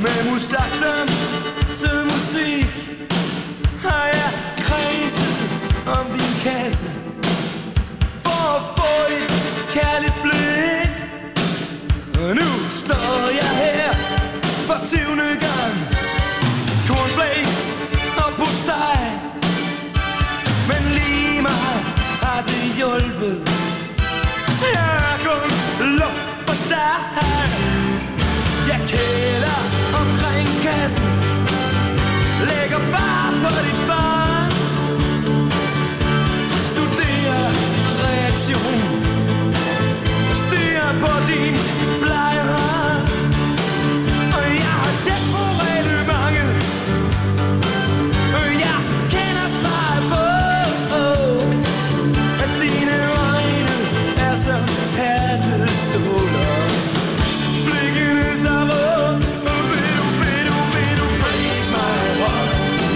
Med musaksen, sød musik, har jeg kredset om din kasse for at få et kærligt blik. Og nu står jeg her for 20. gang. Cornflakes og postej, men lige mig har det hjulpet. Jeg er kun luft for dig. Jeg kæler omkring kassen, lægger bare på dit barn, studerer reaktion, stiger på din blege hånd. Og jeg har tæt på reglementet, og jeg kender svaret på, at dine øjne er som hærdede ståler. Blikkene så rød, og vil du break my heart.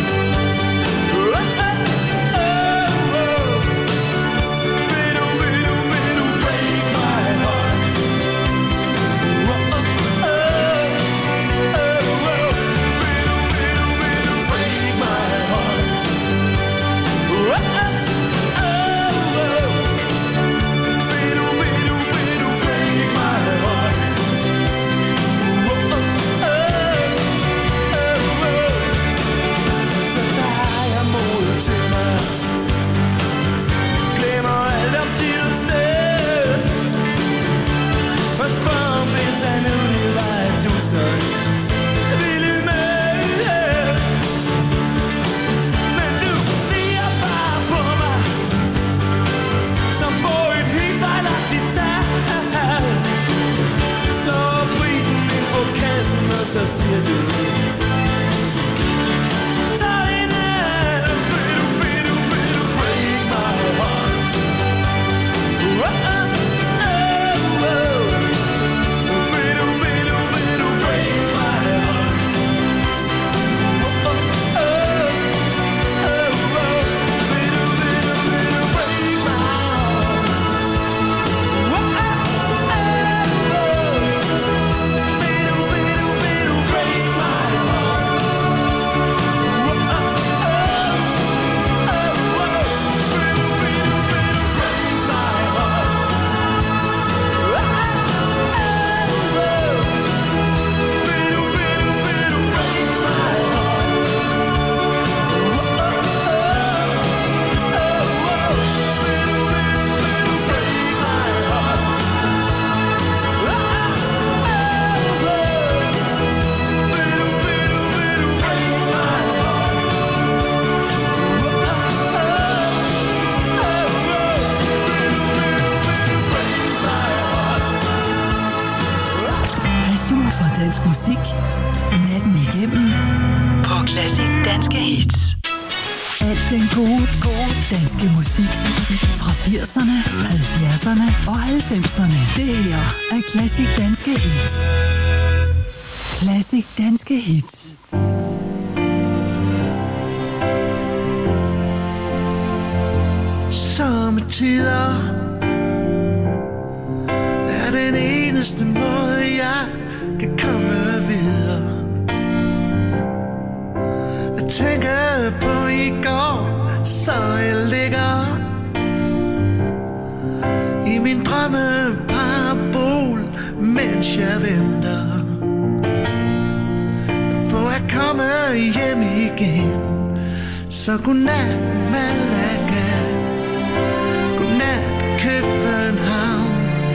Vil du break my heart. Vil du break my heart. Så tager jeg modet til mig, glemmer alt om tid og sted, og spørger om hvis han nu lige var, at du sådan ville med. Men du stiger bare på mig, som på et helt fejlagtigt tal. Slår prisen ind på kassen, og så siger du: tag din hand, vil du break my heart. Vil du break my heart. Passion for dansk musik. Natten igennem. På Classic Danske Hits. Alt den gode danske musik fra 80'erne, 70'erne og 90'erne. Det her er Classic Danske Hits. Classic Danske Hits. Sommetider er den eneste måde, jeg kan komme videre. Jeg tænker på i går, så jeg ligger i min drømmeparabol, mens jeg venter på at komme hjem igen. Så godnat Malaga, godnat København.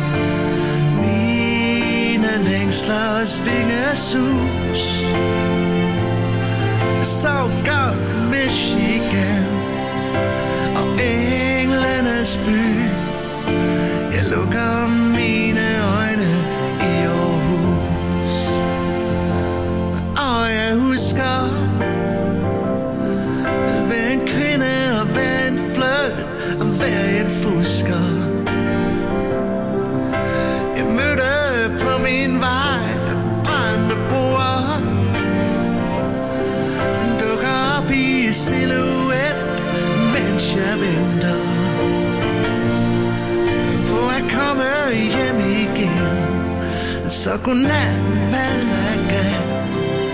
Mine længsler og svingesus. Så godt Michigan og englenes by. Jeg lukker mine øjne i Aarhus, og jeg husker at være en kvinde og være en flirt og være en fusker. Jeg mødte på min vej brændte bord, dukker op i silhuet, mens jeg venter på at komme hjem igen. Så godnat Malaga,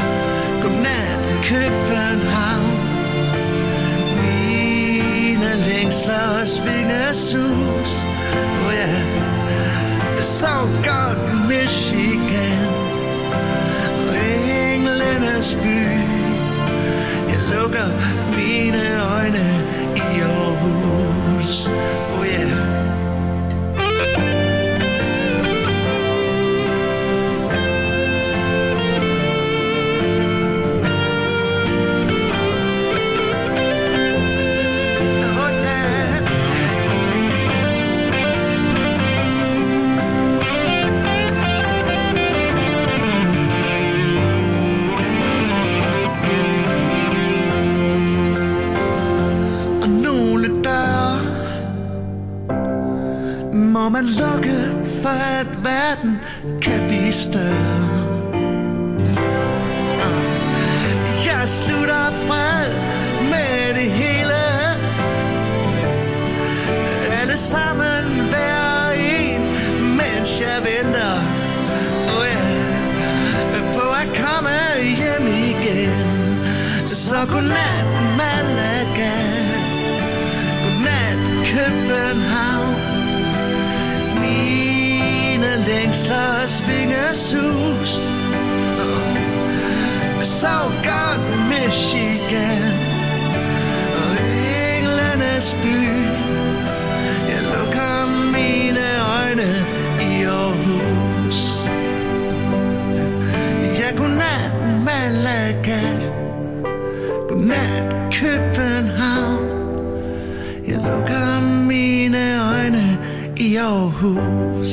København. Mine længsler og svingesus. Oh ja, så godt Michigan og englenes by. Jeg lukker mine øjne i Aarhus. Oh yeah. Må man lukke for at verden kan blive større. Jeg slutter fred med det hele. Alle sammen hver en, mens jeg venter. Oh yeah, på at komme hjem igen. Så godnat Malaga, godnat København. Længsler og svingesus. Så godt Michigan og englenes by. Jeg lukker mine øjne i Aarhus. Ja, godnat Malaga, godnat København. Jeg lukker mine øjne i Aarhus.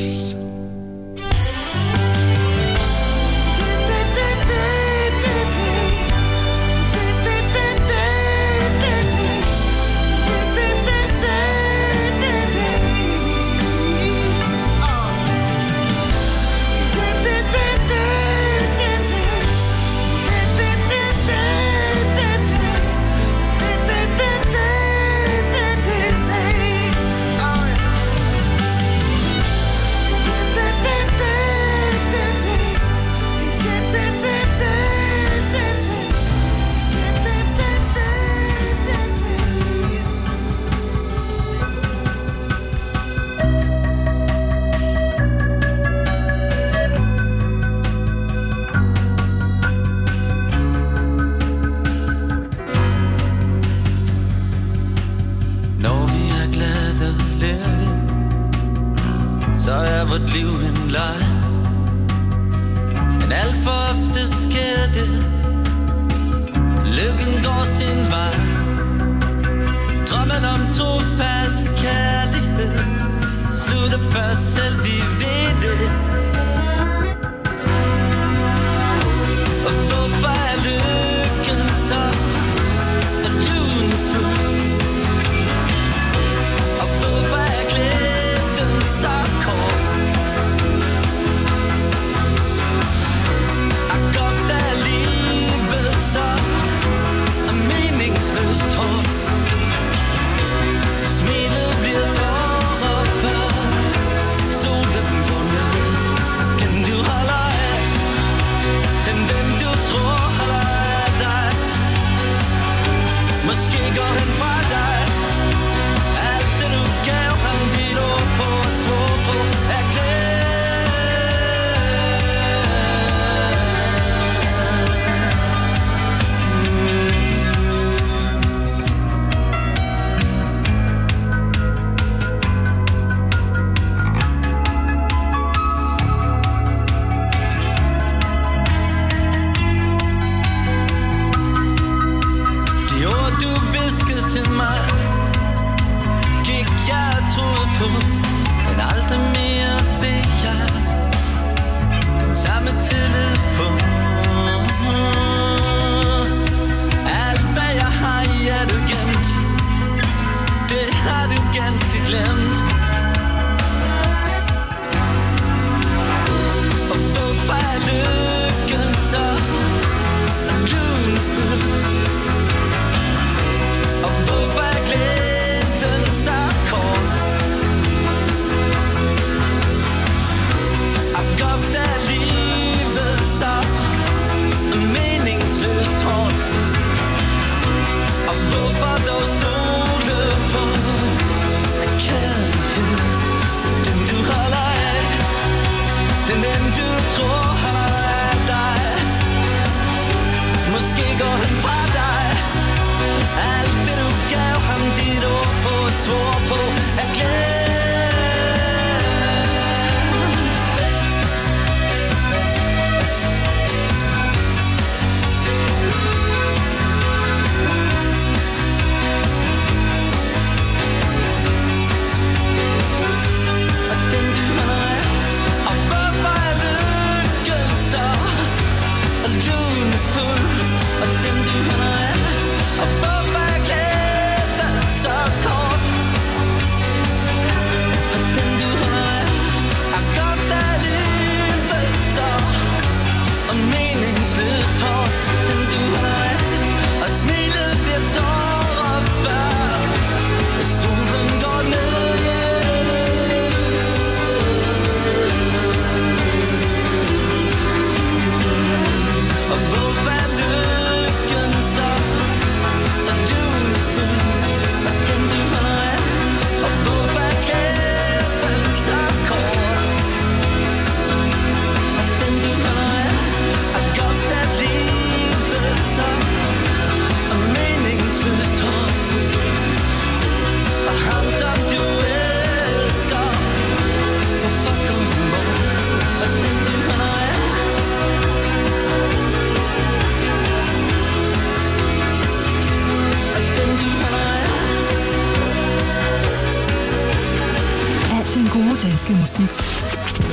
Smilet bliver tårer før solen går ned.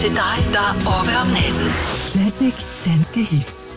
til dig, der er oppe om natten. Classic danske hits.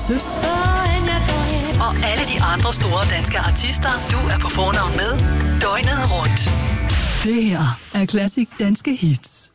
Søs og alle de andre store danske artister, du er på fornavn med døgnet rundt. Det her er Classic Danske Hits.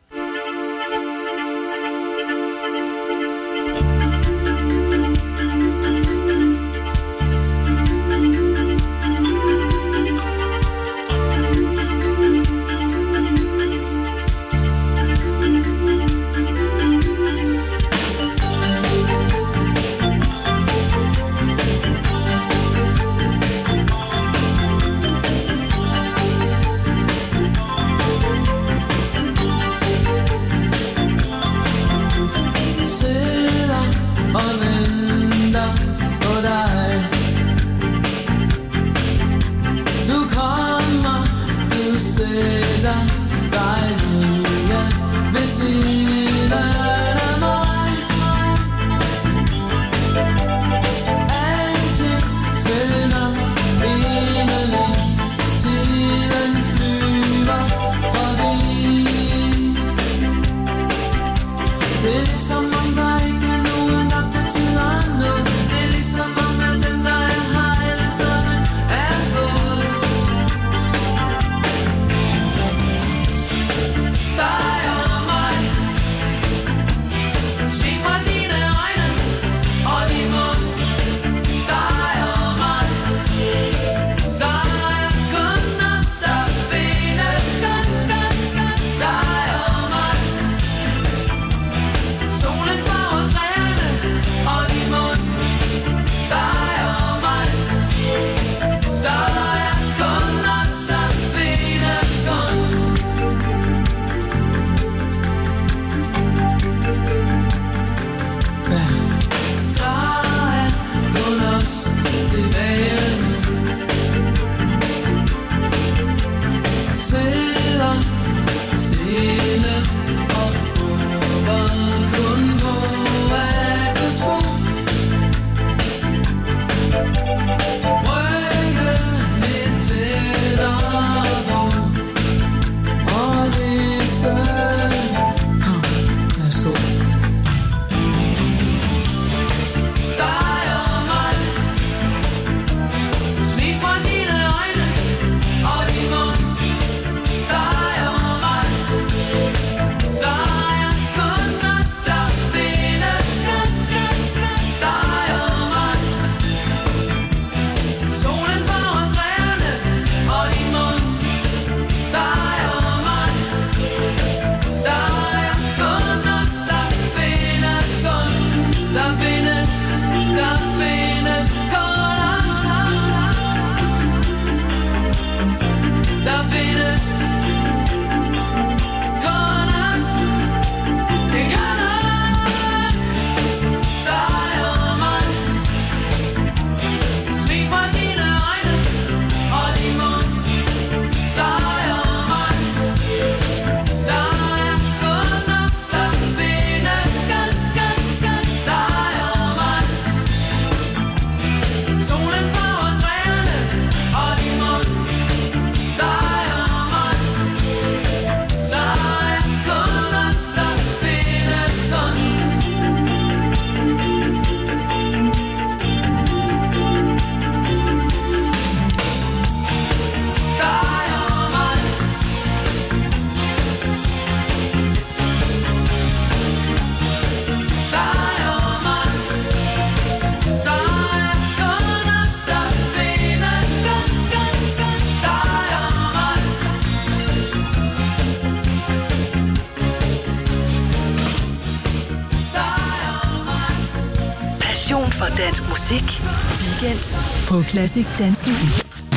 For dansk musik. Weekend på Classic Danske Hits.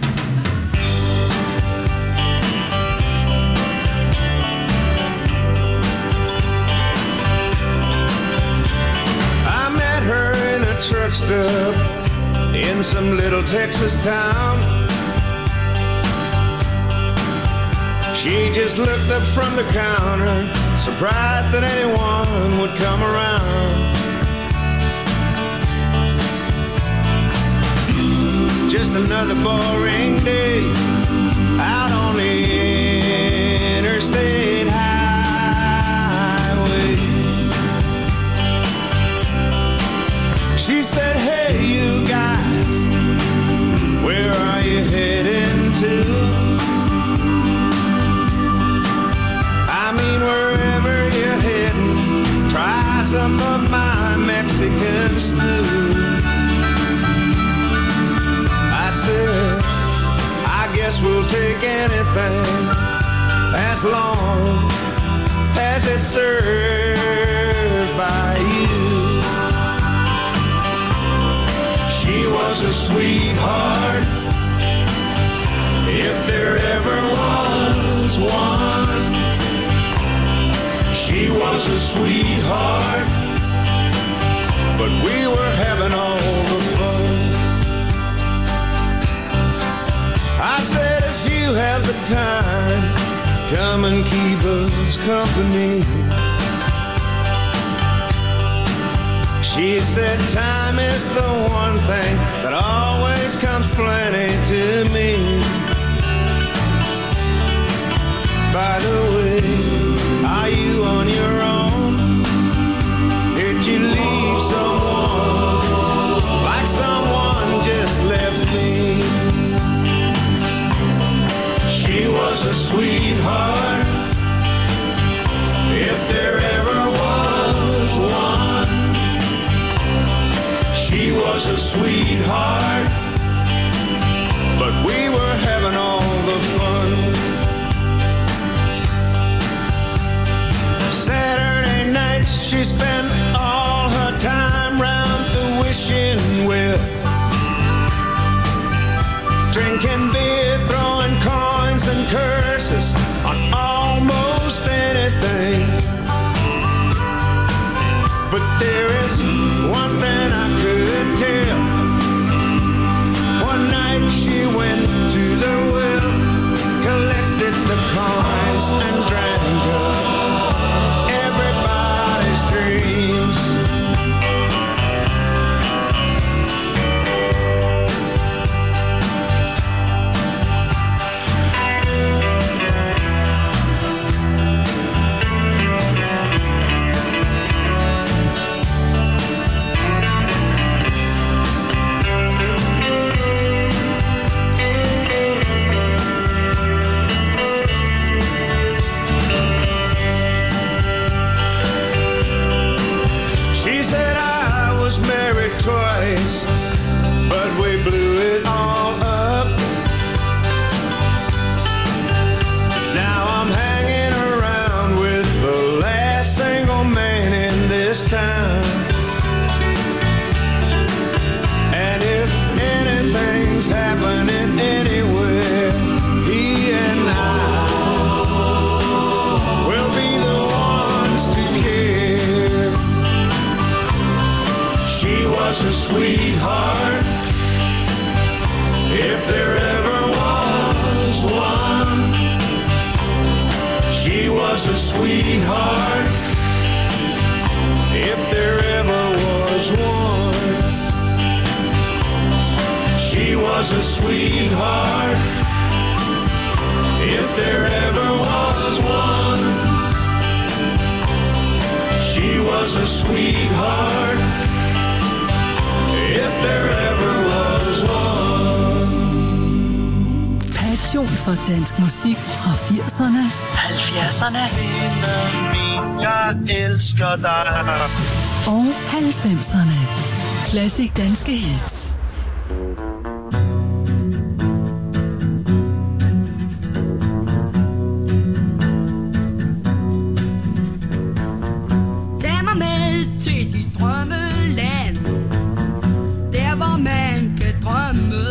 I met her in a truck stop in some little Texas town. She just looked up from the counter, surprised that anyone would come around. Just another boring day out on the interstate highway. She said Mexican stew. I said, I guess we'll take anything as long as it's served by you. She was a sweetheart, if there ever was one. She was a sweetheart, but we were having all the fun. I said, if you have the time, come and keep us company. She said, time is the one thing that always comes plenty to me. By the way, are you on your own? Did you leave someone like someone just left me? She was a sweetheart, if there ever was one. She was a sweetheart, but we were having all the fun. Saturday nights she spent all her time round the wishing well, drinking beer, throwing coins and curses on almost anything. But there is one thing I could tell. One night she went to the well, collected the coins and drank up everybody's dreams. Married twice, but we blew it all up. Now I'm hanging around with the last single man in this town. And if anything's happening anywhere, he and I will be the ones to care. She was a sweetheart, if there ever was one. She was a sweetheart, if there ever was one. She was a sweetheart, if there ever was one. She was a sweetheart, if there ever was one. Passion for dansk musik fra 80'erne, 70'erne jeg elsker dig og 90'erne. Classic danske hits. Tag mig med til dit drømmeland, der hvor man kan drømme,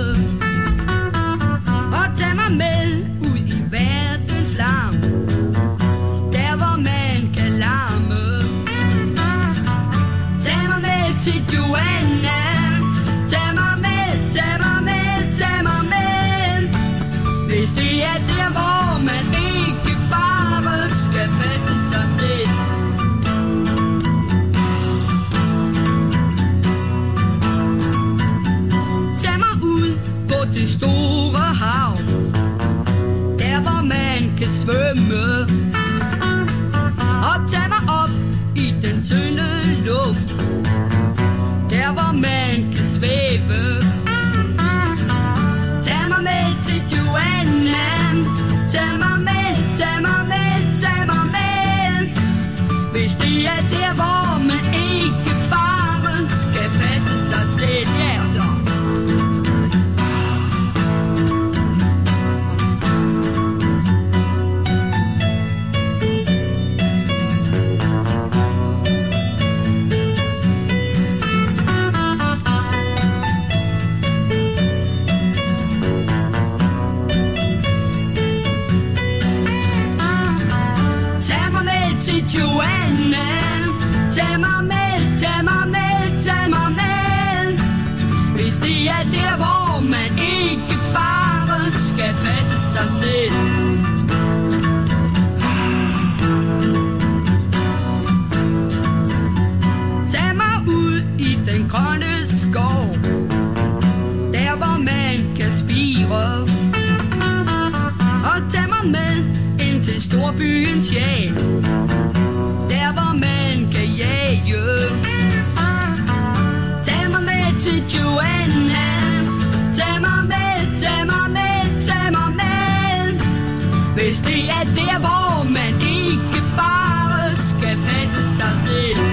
og tag mig med ud i verdens larm, der hvor man kan larme. Tag mig med til Joanna, tag mig til Joanna. Tag mig med, tag mig med, tag mig med. Hvis det er der, hvor man ikke bare skal passe sig selv. Tag mig ud i den grønne skov, der hvor man kan spire. Og tag mig med ind til storbyens jag, der hvor man kan jage. Tag mig med til Joanna. Tag mig med, tag mig med, tag mig med. Hvis det er der, hvor man ikke bare skal passe sig selv.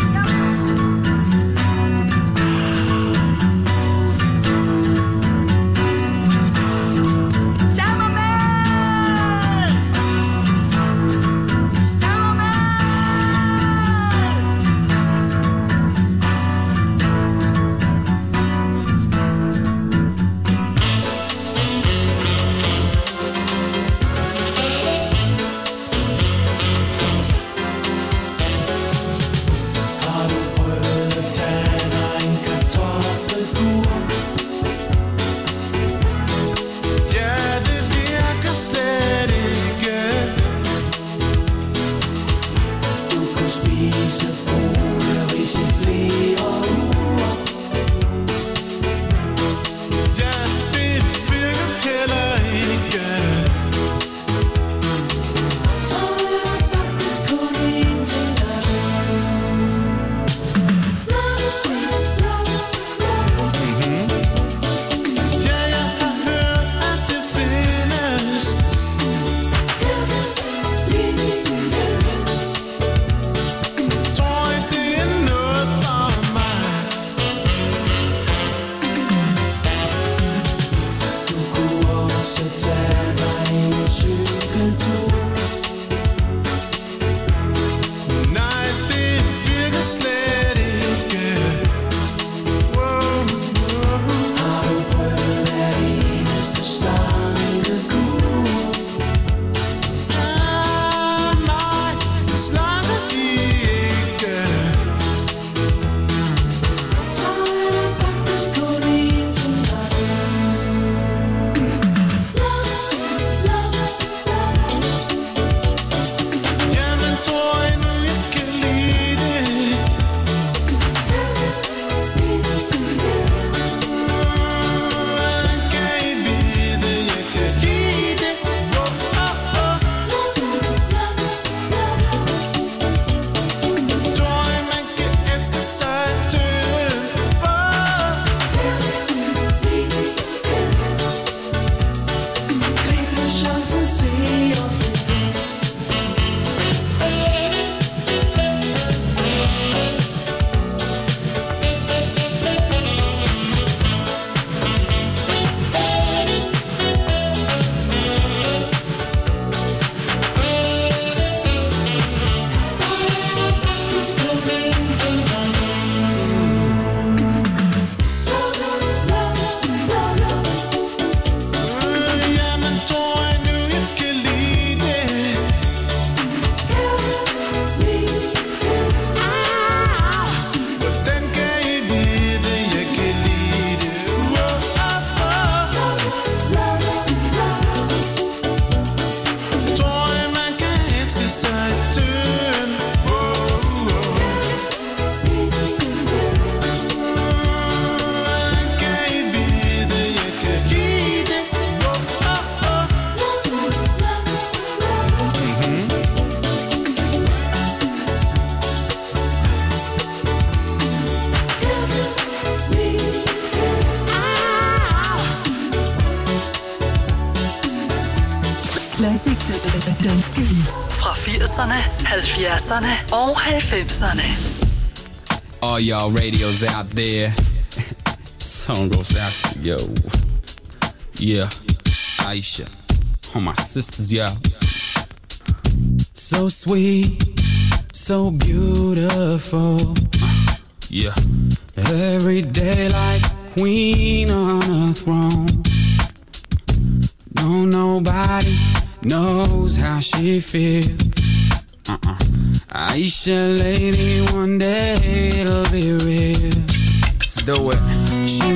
Classic danske hits fra 80'erne, 70'erne og 90'erne. All y'all radios out there. Song goes out to yo. Yeah, Aisha. All my sisters, yeah. So sweet, so beautiful. Yeah, every day like queen on a throne. No, nobody knows how she feels. Aisha, lady, one day it'll be real. Let's do it. She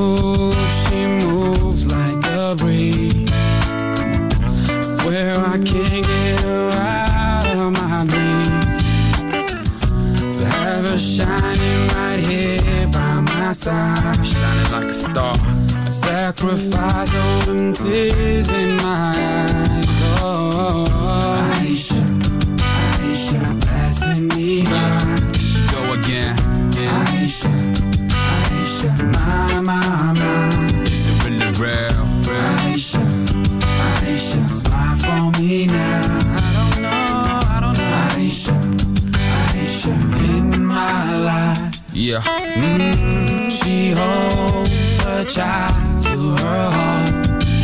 moves like a breeze. I swear I can't get her out of my dreams. To have her shining right here by my side, shining like a star. I'd sacrifice all them tears in my eyes. Oh, Aisha, Aisha, passing me by. She go again. Yeah. Aisha, Aisha, my. Is it really real? Aisha, Aisha, smile for me now. I don't know. Aisha, Aisha, in my life. Yeah. She holds her child to her heart.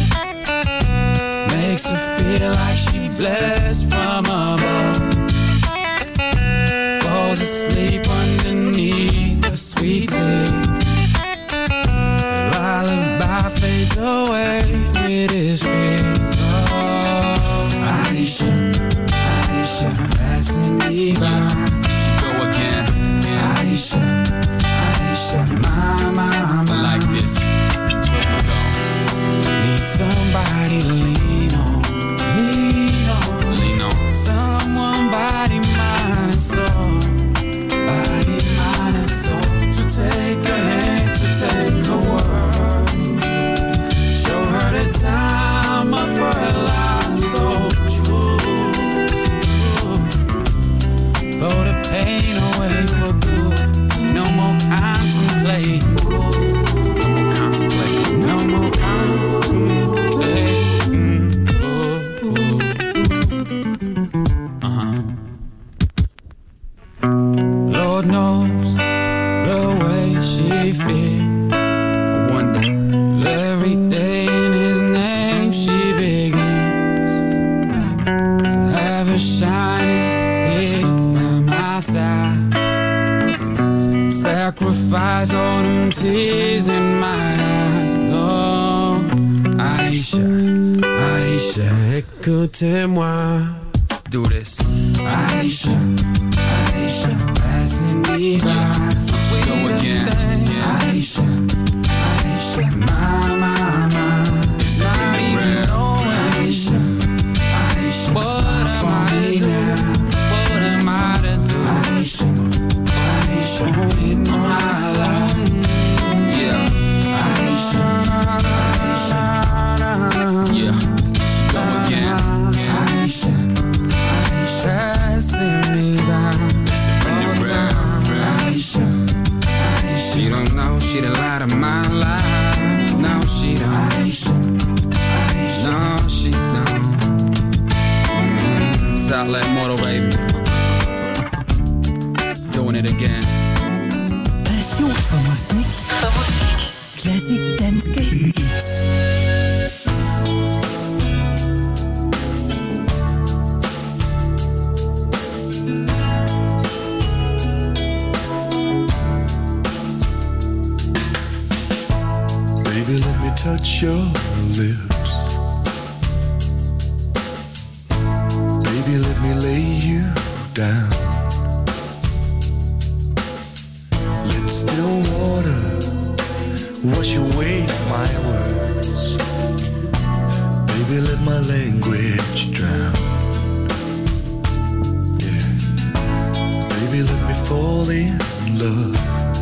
Makes her feel like she blessed from above. Falls asleep underneath her sweet tea. Lullaby fades away with his fears. Oh, Aisha, Aisha, passing me by. She go again. Aisha, Aisha, my. Like this. Need somebody to lean on. Someone, body, mind, and soul. Body, mind, and soul. To take a hand, to take a word. Show her the time of her life. So true. Throw the pain away for good. No more contemplate. No more contemplate. Lord knows the way she feels. I wonder every day in his name she begins. To have her shining here by my side. Sacrifice all them tears in my eyes. Oh, Aisha, Aisha, écoutez-moi. Let's do this. Aisha, Aisha, passing me by. Go again. Aisha, Aisha, my. It's not even knowing. Aisha, Aisha, what am I to do? What am I to do? Aisha, Aisha, in my life. Yeah. Aisha, Aisha, yeah. Go again. Aisha, Aisha, passing me by. Aisha, she don't know, she the light of my life. No, she don't. Aisha, no, she don't. Southland Motor, baby. Doing it again. Passion for musik. Klassik danske hits. Baby, let me touch your lips. Baby, let me lay you down. Let still water wash away my words. Baby, let my language drown. Yeah. Baby, let me fall in love.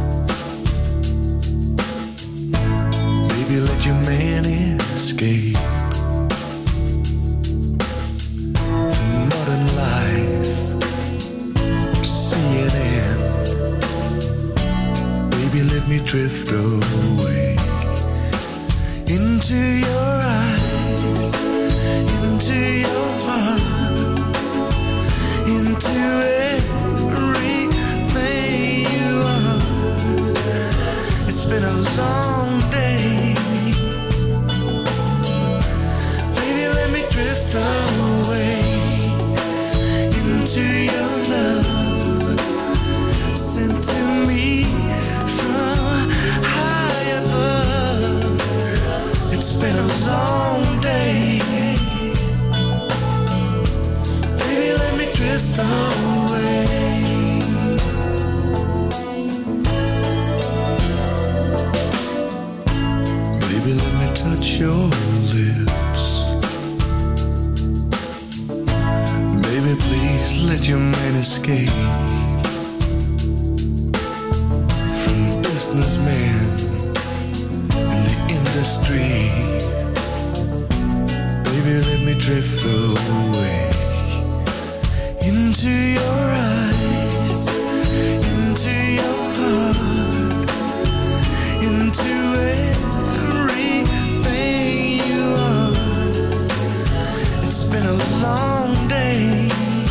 Baby, let your man escape from modern life. See it end. Baby, let me drift away into your eyes, into your heart, into everything you are. It's been a long day. Baby, let me drift away into your love, sent to me from high above. It's been a long day. Baby, let me drift away. let your man escape from businessmen in the industry. Baby, let me drift away into your eyes, into your heart, into everything you are. It's been a long day.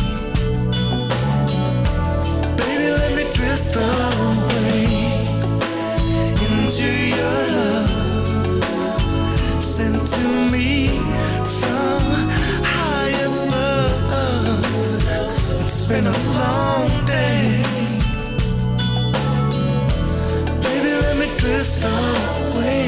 Baby, let me drift away into your love, sent to me from high above. It's been a long day. Baby, let me drift away.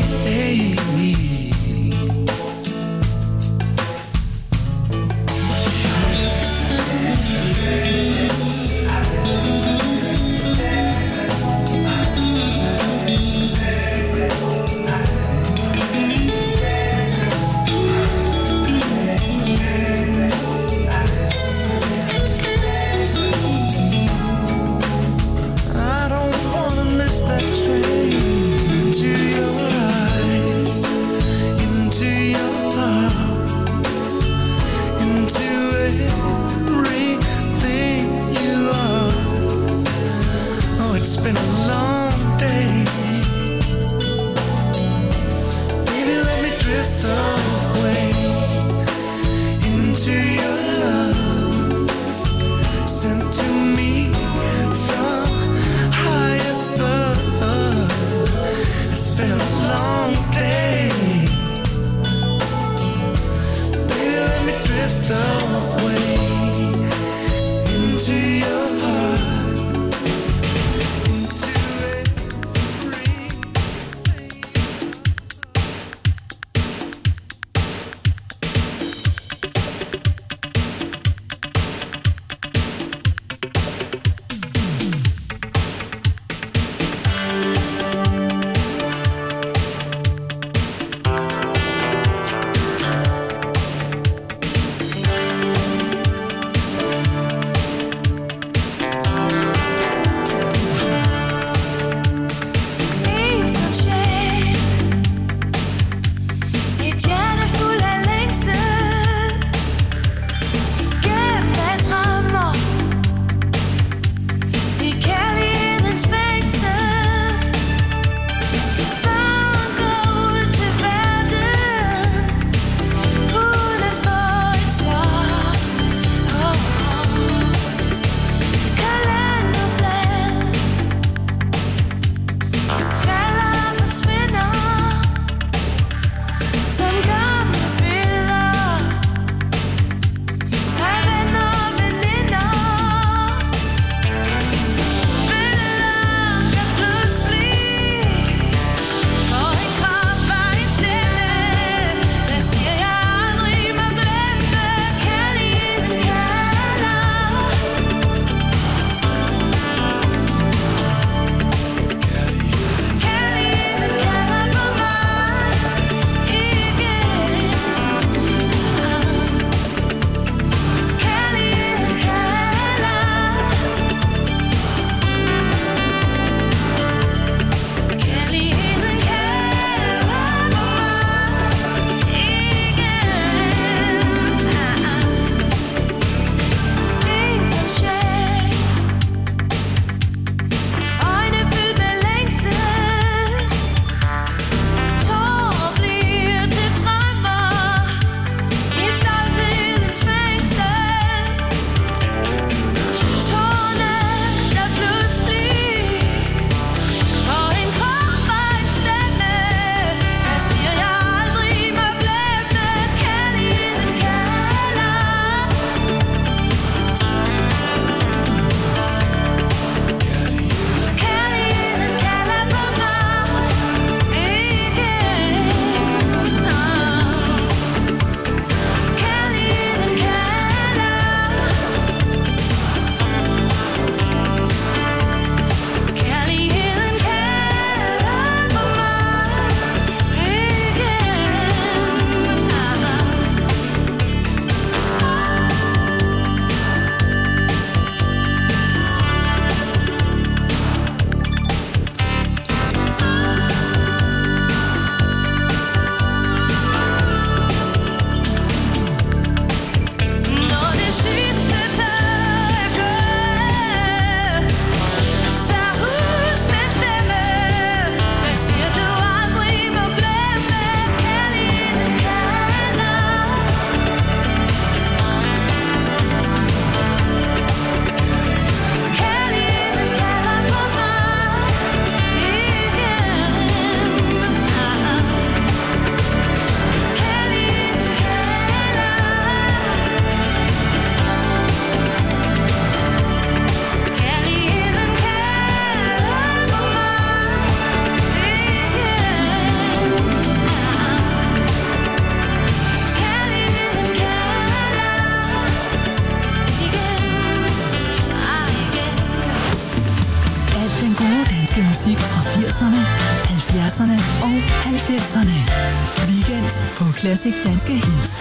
musik fra 80'erne, 70'erne og 90'erne. Weekend på Classic Danske Hits.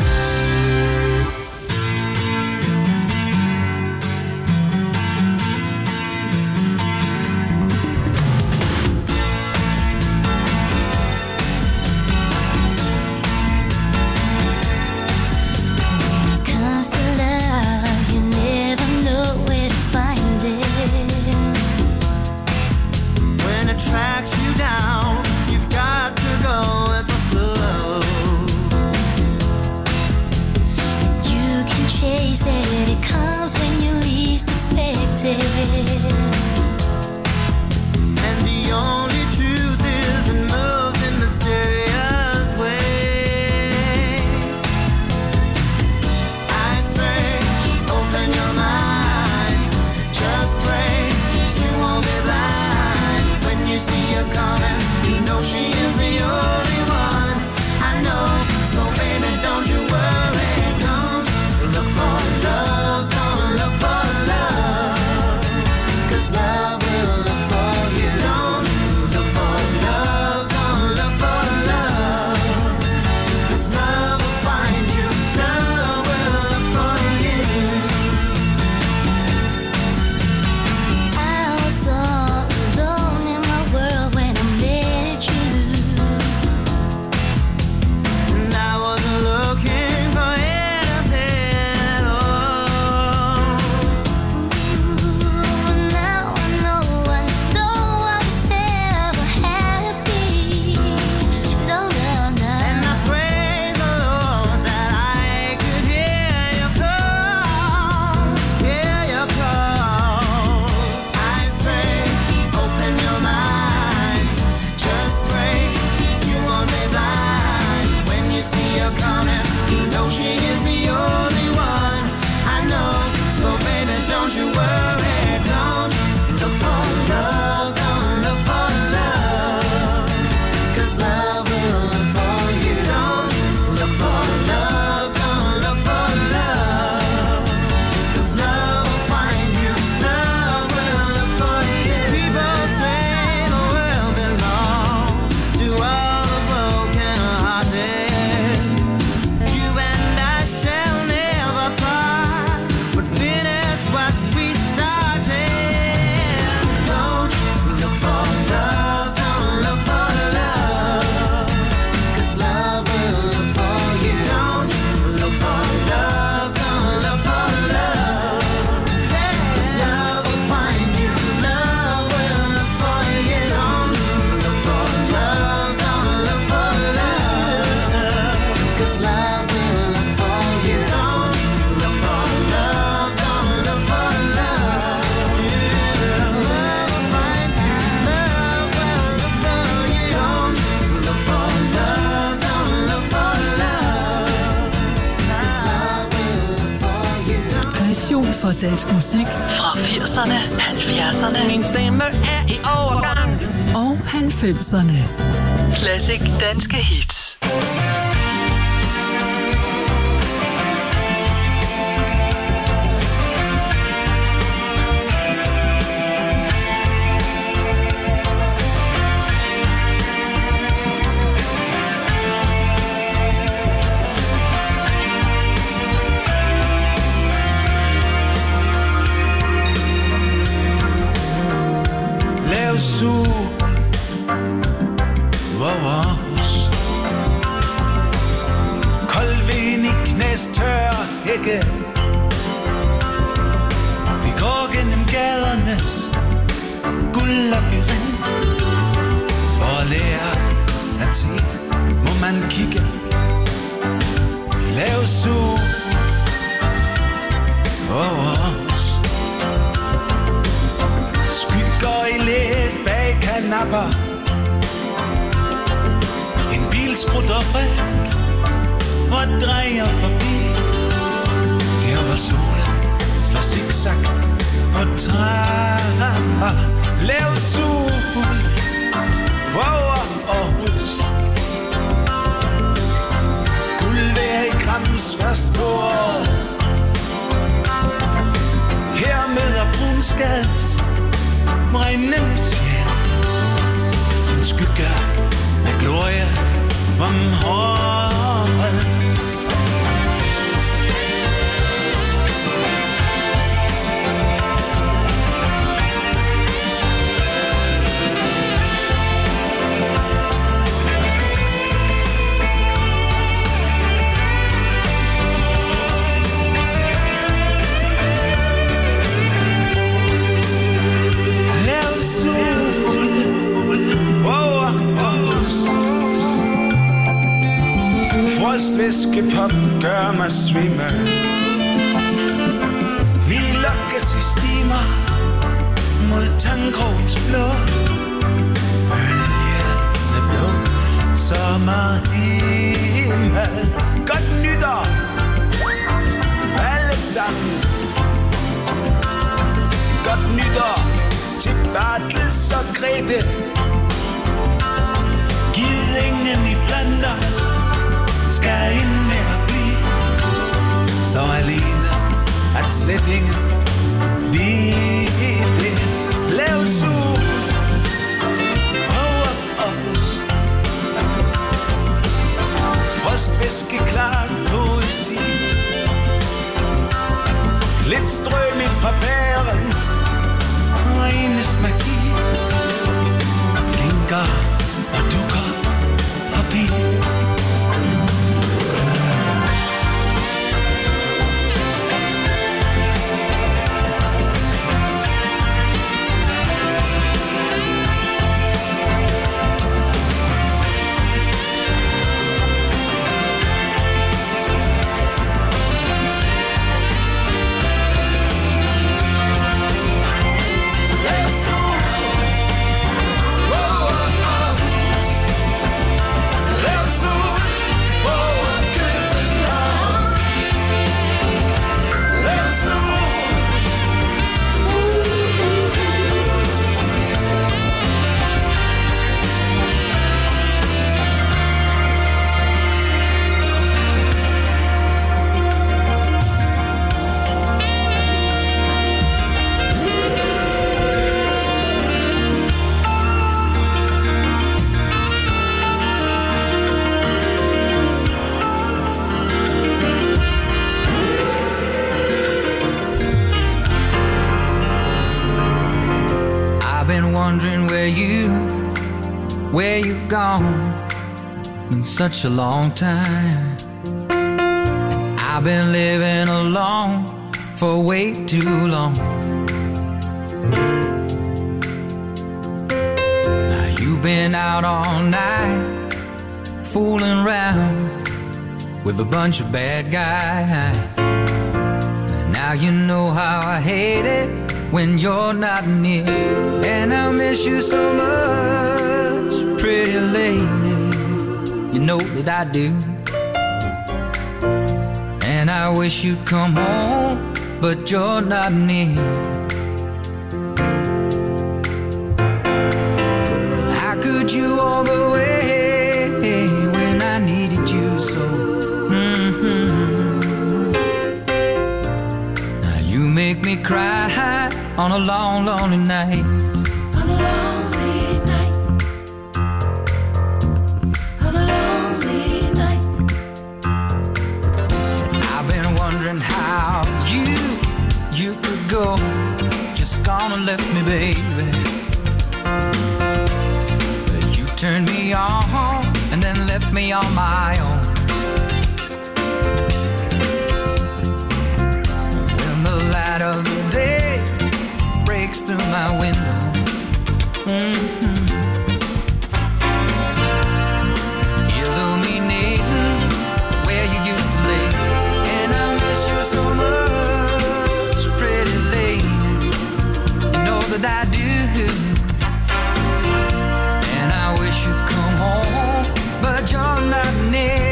For dansk musik fra 80'erne, 70'erne. Min stemme er i overgang. Og 90'erne. Classic Danske Hits. Sol over os. Kold vind i knæstør hække. Vi går gennem gadernes guldlabyrint. For at lære at se, må man kigge. Lav sol over os. Skygger i læ bag kanapper. En bil skrutter ryg og drejer forbi. Der hvor solen slår zigzag på trapper. Lav sol over Aarhus. Guldvejr i Grams først på året. Her møder Brunsgads brændende sjæl skygger med glorie om håret. Frostvæskepop gør mig svimme. Vi lokkes i stimer mod Tangkrogs blå. Bølgende blå sommerhimmel. Godt nytår alle sammen. Godt nytår til Bartels og Grete. Giv ingen i blandt os skal ind med at blive så alene, at slet ingen ved det. Lav sol over os, frostvæske klar poesi, lidt strøm ind fra bærens regnes magi, blinker og dukker forbi. Where you've gone in such a long time. I've been living alone for way too long. Now you've been out all night fooling around with a bunch of bad guys. Now you know how I hate it when you're not near, and I miss you so much, pretty lady. You know that I do. And I wish you'd come home, but you're not near. How could you walk away when I needed you so? Now you make me cry on a long, lonely night. On a lonely night. On a lonely night. I've been wondering how you could go, just gone and left me, baby. You turned me on and then left me on my own. When the light of the day breaks through my window, illuminating where you used to lay. And I miss you so much, pretty lady. You know that I do. And I wish you'd come home, but you're not near.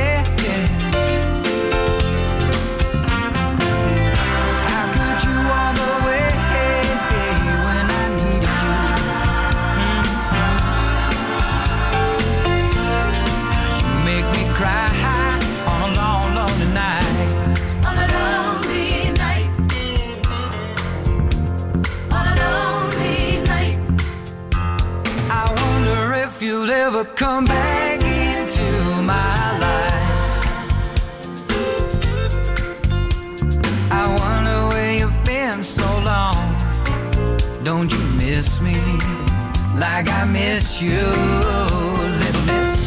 How could you walk away when I needed you? You make me cry on a long, lonely night. On a lonely night. On a lonely night. I wonder if you'll ever come back into my life. I wonder where you've been so long. Don't you miss me like I miss you, little miss?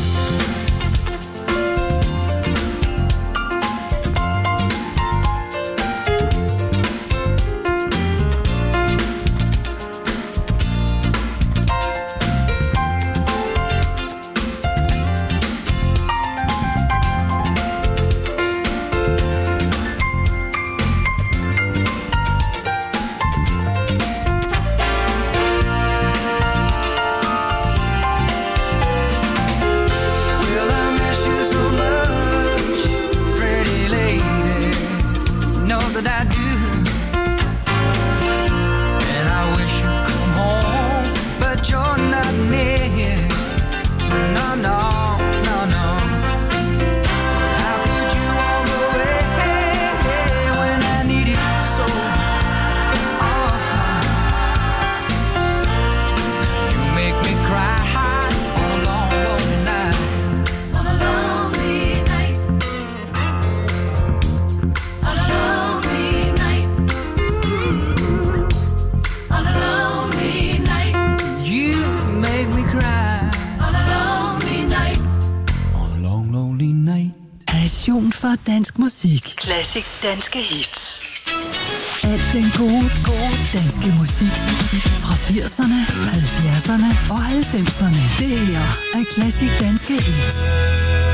For dansk musik. Klassisk danske hits. Alt den gode danske musik fra 80'erne, 70'erne og 90'erne. Det her er Klassisk danske hits.